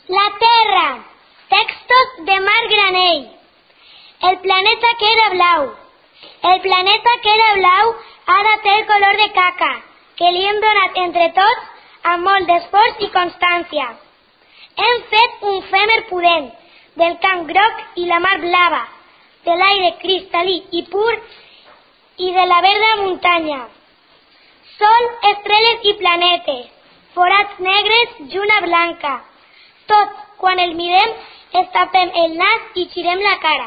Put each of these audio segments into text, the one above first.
La Terra. Textos de Marc Granell. El planeta que era blau. El planeta que era blau ara té el color de caca, que li hem donat entre tots amb molt d'esforç i constància. Hem fet un fèmer pudent del camp groc i la mar blava, de l'aire cristal·lí i pur i de la verda muntanya. Sol, estrelles i planetes, forats negres i una blanca. Tot, quan el mirem, es tapem el nas i girem la cara.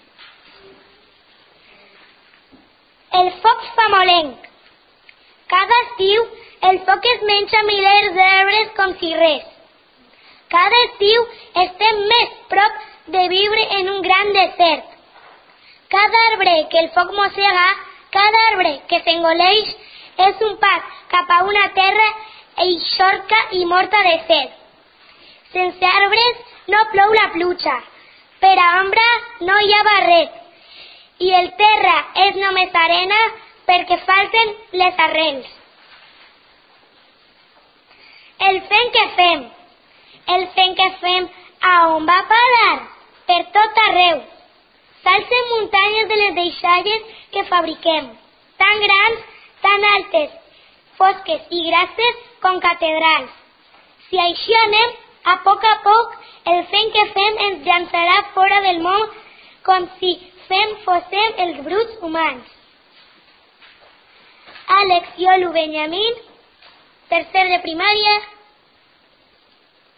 El foc famolenc. Cada estiu el foc es menja milers d'arbres com si res. Cada estiu estem més prop de viure en un gran desert. Cada arbre que el foc mossega, cada arbre que s'engoleix, és un pas cap a una terra eixorca i morta de set. Sense arbres no plou la pluja, per a ombra no hi ha barret, i el terra és només arena perquè falten les arrels. El fem que fem. El fem que fem a on va parar? Per tot arreu. S'alcen muntanyes de les deixalles que fabriquem, tan grans, tan altes, fosques i grasses com catedrals. Si així anem, a poc, el fem que fem ens llançarà fora del món com si fóssim els bruts humans. Àlex Iolu Benjamín, tercer de primària,